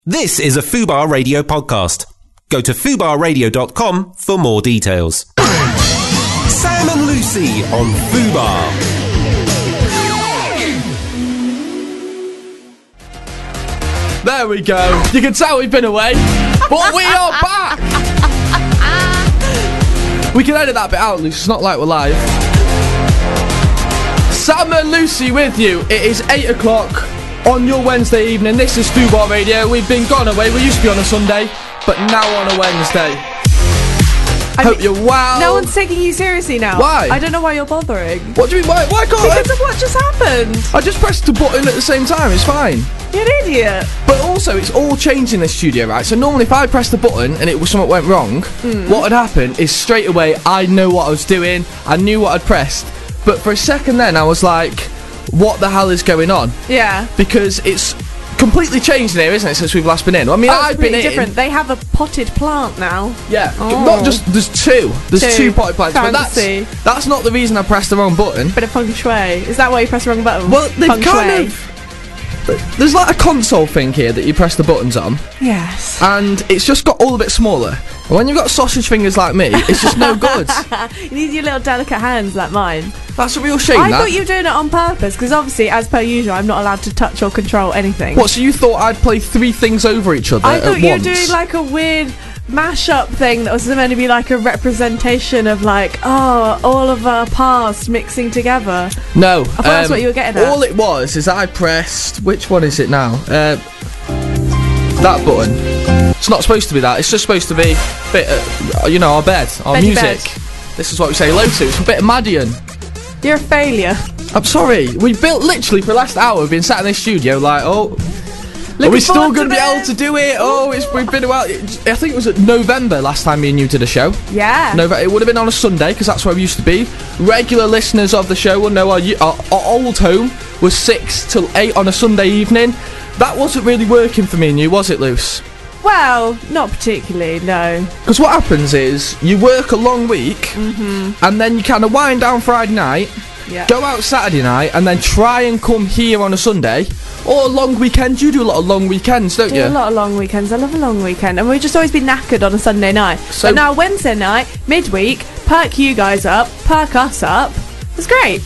This is a Fubar Radio podcast. Go to fubarradio.com for more details. Sam and Lucy on Fubar. There we go. You can tell we've been away, but we are back. We can edit that bit out, Lucy. It's not like we're live. Sam and Lucy with you. It is 8 o'clock on your Wednesday evening. This is Fubar Radio. We've been gone away. We used to be on a Sunday, but now on a Wednesday. Hope you're well. No one's taking you seriously now. Why? I don't know why you're bothering. What do you mean? Why can't I? Because of what just happened. I just pressed the button at the same time. It's fine. You're an idiot. But also, it's all changed in this studio, right? So normally if I pressed the button and something went wrong, what would happen is straight away I'd know what I was doing. I knew what I'd pressed. But for a second then, I was like, what the hell is going on? Yeah. Because it's completely changed in here, isn't it, since we've last been in? I mean, I've been in. Different. They have a potted plant now. Yeah. Oh. Not just, there's two. There's two potted plants. Fancy. But that's not the reason I pressed the wrong button. Bit of feng shui. Is that why you pressed the wrong button? Well, they've kind of... There's like a console thing here that you press the buttons on. Yes. And it's just got all a bit smaller. And when you've got sausage fingers like me, it's just no good. You need your little delicate hands like mine. That's a real shame, I thought you were doing it on purpose, because obviously, as per usual, I'm not allowed to touch or control anything. What, so you thought I'd play three things over each other I thought you were once? doing like a weird mashup thing that was meant to be like a representation of like, oh, all of our past mixing together. No. I thought that's what you were getting at. All it was is I pressed... Which one is it now? That button. It's not supposed to be that. It's just supposed to be a bit, our bed, our Beddy music. bed. This is what we say hello to. It's a bit of Madian. You're a failure. I'm sorry. We built literally for the last hour. We've been sat in this studio like, are we still going to be able to do it? We've been about. I think it was November last time me and you did a show. Yeah. It would have been on a Sunday because that's where we used to be. Regular listeners of the show will know our old home was 6 till 8 on a Sunday evening. That wasn't really working for me and you, was it, Luce? Well, not particularly, no. Because what happens is you work a long week, and then you kind of wind down Friday night, go out Saturday night, and then try and come here on a Sunday. Or a long weekend. You do a lot of long weekends, don't you? A lot of long weekends. I love a long weekend. And we've just always been knackered on a Sunday night. So but now Wednesday night, midweek, perk you guys up, perk us up. It's great.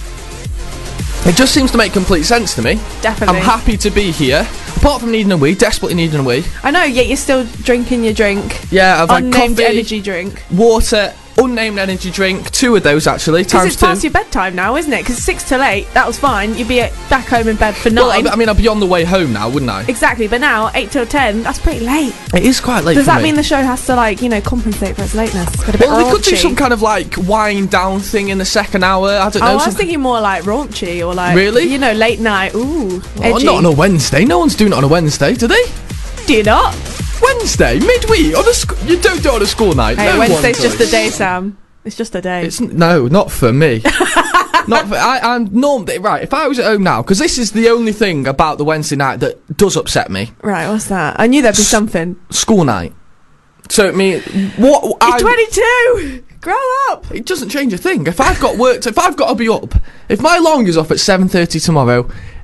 It just seems to make complete sense to me. Definitely. I'm happy to be here. Apart from needing a wee, desperately needing a wee. I know, yet you're still drinking your drink. Yeah, I've had unnamed coffee, energy drink. water, unnamed energy drink. 2 of those actually. Because it's times 2. past your bedtime now, isn't it? Because 6 till 8, that was fine. You'd be back home in bed for 9. Well, I mean, I'd be on the way home now, wouldn't I? Exactly, but now 8 till 10, that's pretty late. It is quite late. Does for that me. mean the show has to compensate for its lateness? It's got a bit Well, they could do raunchy. some kind of wind down thing in the second hour. I don't know. I was thinking more like raunchy or like Really? Late night. Ooh, edgy. Not on a Wednesday. No one's doing it on a Wednesday, do they? Do you not? Wednesday, midweek, you don't do it on a school night. Hey, no Wednesday's one just a does. day, Sam. It's just a day. No, not for me. Not for, I'm normally right. If I was at home now, because this is the only thing about the Wednesday night that does upset me. Right, what's that? I knew there'd be something. School night. So it means what? You're 22. Grow up. It doesn't change a thing. If I've got work, if I've got to be up, if my alarm goes off at 7:30 tomorrow,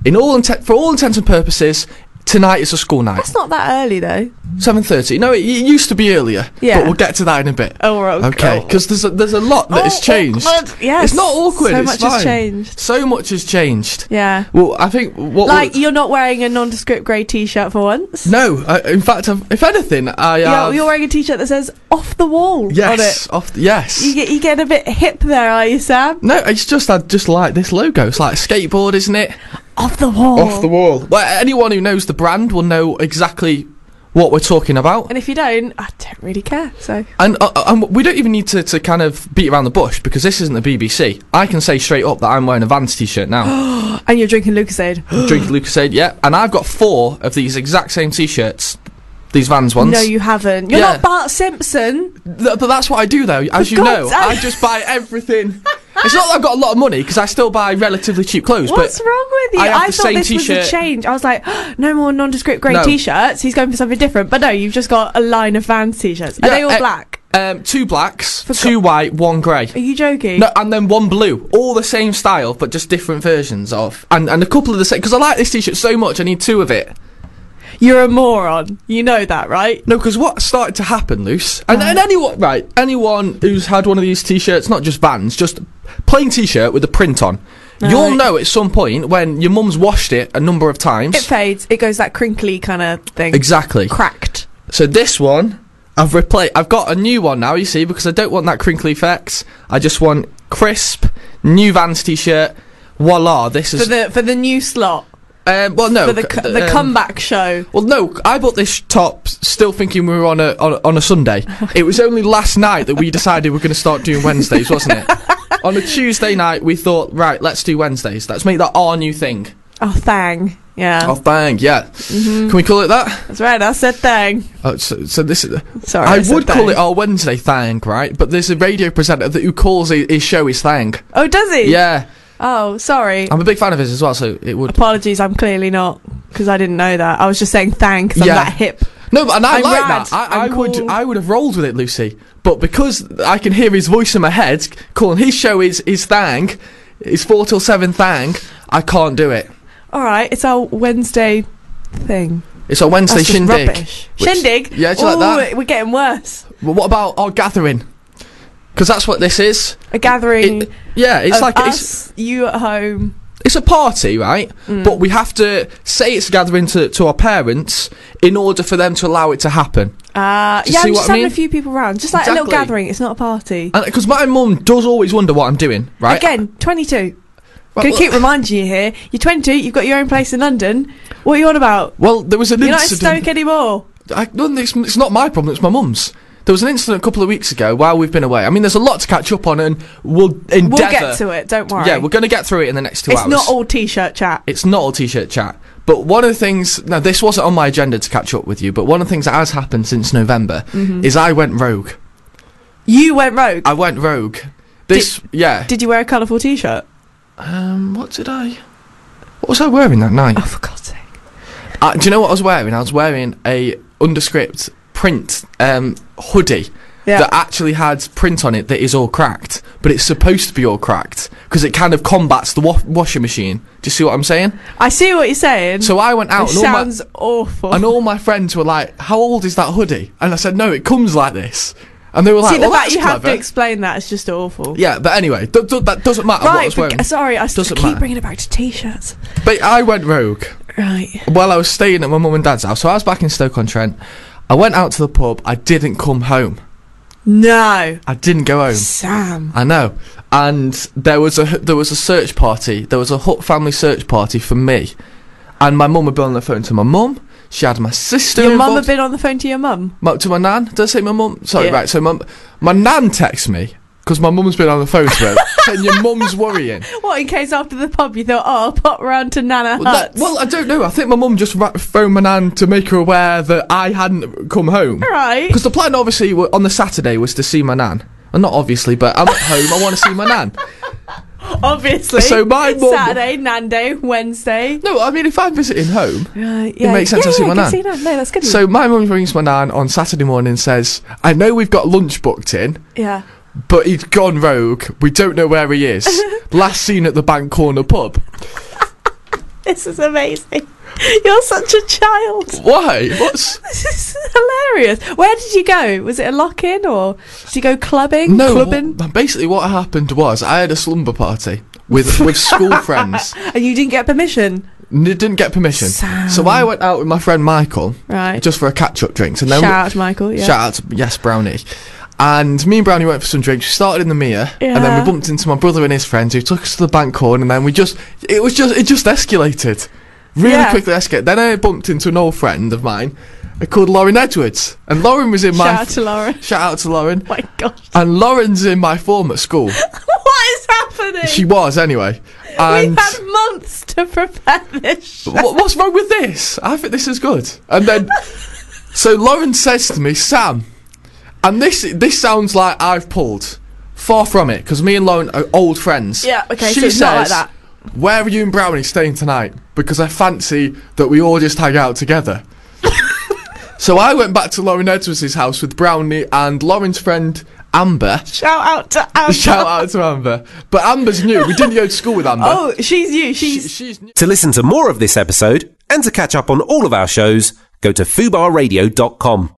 for all intents and purposes, tonight is a school night. That's not that early though. 7:30. No, it used to be earlier. Yeah. But we'll get to that in a bit. Oh, okay. Because there's a lot that has changed. Awkward. Yes. It's not awkward. So it's much fine. has changed. So much has changed. Yeah. Well, I think you're not wearing a nondescript grey t-shirt for once. No. In fact, if anything, You're wearing a t-shirt that says "off the wall" yes, on it. Yes. You get a bit hip there, are you, Sam? No, it's just I just like this logo. It's like a skateboard, isn't it? Off the wall. Off the wall. Well, anyone who knows the brand will know exactly what we're talking about. And if you don't, I don't really care. So. And we don't even need to kind of beat around the bush because this isn't the BBC. I can say straight up that I'm wearing a Vans t-shirt now. And you're drinking Lucasade. Drinking Lucasade, yeah. And I've got 4 of these exact same t-shirts. These Vans ones. No, you haven't. You're not Bart Simpson. But that's what I do, though. As you know, I just buy everything. It's not that I've got a lot of money, because I still buy relatively cheap clothes. What's wrong with you? I thought this was a change. I was like, no more nondescript grey t-shirts. He's going for something different. But no, you've just got a line of Vans t-shirts. Are they all black? 2 blacks, 2 white, 1 grey. Are you joking? No, and then 1 blue. All the same style, but just different versions of. And a couple of the same. Because I like this t-shirt so much, I need 2 of it. You're a moron. You know that, right? No, because what started to happen, Luce, and anyone who's had one of these t-shirts, not just Vans, just plain t-shirt with a print on, you'll know at some point when your mum's washed it a number of times. It fades. It goes that crinkly kind of thing. Exactly. Cracked. So this one, I've got a new one now, you see, because I don't want that crinkly effect. I just want crisp, new Vans t-shirt. Voila, this is... For the new slot. Well, no. For the comeback show. Well, no, I bought this top still thinking we were on a Sunday. It was only last night that we decided we were going to start doing Wednesdays, wasn't it? On a Tuesday night, we thought, right, let's do Wednesdays. Let's make that our new thing. Oh, thang. Yeah. Oh, thang, yeah. Can we call it that? That's right, I said thang. Oh, so this is... Sorry, I would call it our Wednesday thang, right? But there's a radio presenter who calls his show his thang. Oh, does he? Yeah. Oh, sorry. I'm a big fan of his as well, so it would... Apologies, I'm clearly not, because I didn't know that. I was just saying thank, because I'm that hip. No, but and I I'm like rad. that. I would have rolled with it, Lucy. But because I can hear his voice in my head calling his show his thang, his 4 till 7 thang, I can't do it. Alright, it's our Wednesday thing. It's our Wednesday That's just shindig. Rubbish. Shindig? Yeah, do you like that? We're getting worse. Well, what about our gathering? Because that's what this is. A gathering. It's like us, you at home. It's a party, right? But we have to say it's a gathering to our parents in order for them to allow it to happen. I'm just having a few people around. Just like a little gathering, it's not a party. Because my mum does always wonder what I'm doing, right? Again, 22. Gonna keep reminding you here. You're 22, you've got your own place in London. What are you on about? Well, there was an incident... You're not in Stoke anymore. It's not my problem, it's my mum's. There was an incident a couple of weeks ago while we've been away. I mean, there's a lot to catch up on, and we'll endeavour... We'll get to it, don't worry. Yeah, we're going to get through it in the next 2 hours. It's not all T-shirt chat. It's not all T-shirt chat. But one of the things... Now, this wasn't on my agenda to catch up with you, but one of the things that has happened since November is I went rogue. You went rogue? I went rogue. Did you wear a colourful T-shirt? What was I wearing that night? Oh, for God's sake. Do you know what I was wearing? I was wearing a underscript print hoodie that actually had print on it that is all cracked, but it's supposed to be all cracked because it kind of combats the washing machine. Do you see what I'm saying? I see what you're saying. So I went out and sounds awful. And all my friends were like, how old is that hoodie? And I said, no, it comes like this. And they were like, see, the fact you have to explain that is just awful. Yeah, but anyway, that doesn't matter what I was wearing. Sorry, I keep bringing it back to T-shirts. But I went rogue. Right. While I was staying at my mum and dad's house, so I was back in Stoke-on-Trent. I went out to the pub. I didn't come home. No. I didn't go home. Sam. I know. And there was a search party. There was a Hutt family search party for me. And my mum had been on the phone to my mum. She had my sister Your mum had been on the phone to your mum? To my nan. Did I say my mum? Sorry, right. So my nan texts me, because my mum's been on the phone to her, saying your mum's worrying. What, in case after the pub you thought, I'll pop round to Nana Hutt? Well, I don't know. I think my mum just phoned my nan to make her aware that I hadn't come home. Right. Because the plan, obviously, on the Saturday was to see my nan. And not obviously, but I'm at home, I want to see my nan. Obviously. So my mum... Saturday, Nan Day, Wednesday. No, I mean, if I'm visiting home, it makes sense to see my nan. No, that's good. So my mum rings my nan on Saturday morning and says, I know we've got lunch booked in. Yeah. But he's gone rogue. We don't know where he is. Last seen at the Bank Corner pub. This is amazing. You're such a child. Why? This is hilarious. Where did you go? Was it a lock-in or did you go clubbing? No, clubbing? Basically what happened was I had a slumber party with school friends. And you didn't get permission? Didn't get permission. Sam. So I went out with my friend Michael. Right. Just for a catch-up drinks. And then shout out to Michael, yeah. Shout out to, yes, Brownie. And me and Brownie went for some drinks. We started in the Mia, and then we bumped into my brother and his friends who took us to the Bank Corner, and then it just escalated. Really quickly escalated. Then I bumped into an old friend of mine called Lauren Edwards. And Lauren was in my... Shout out to Lauren. Shout out to Lauren. Oh my gosh. And Lauren's in my form at school. What is happening? She was, anyway. And we've had months to prepare this show. What's wrong with this? I think this is good. And then... So Lauren says to me, Sam... And this sounds like I've pulled. Far from it, because me and Lauren are old friends. Yeah, okay, she so it's says, not like that. Where are you and Brownie staying tonight? Because I fancy that we all just hang out together. So I went back to Lauren Edwards' house with Brownie and Lauren's friend Amber. Shout out to Amber. Shout out to Amber. But Amber's new. We didn't go to school with Amber. Oh, she's new. She's new. To listen to more of this episode and to catch up on all of our shows, Go to fubarradio.com.